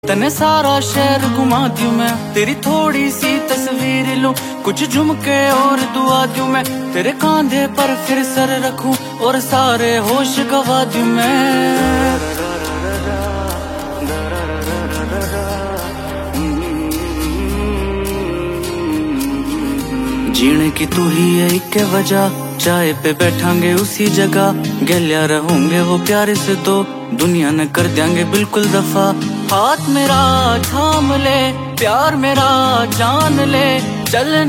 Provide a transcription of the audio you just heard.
तने सारा शहर घुमा दूं मैं, तेरी थोड़ी सी तस्वीर लूं, कुछ झुमके और दुआ दूं मैं, तेरे कांधे पर फिर सर रखूं और सारे होश गवा दूं मैं। जीने की तू ही है एक वजह, चाय पे बैठांगे उसी जगह, गलिया रहूंगे वो प्यारे से तो दुनिया न कर देंगे बिल्कुल दफा। हाथ मेरा थाम ले, प्यार मेरा जान ले, चल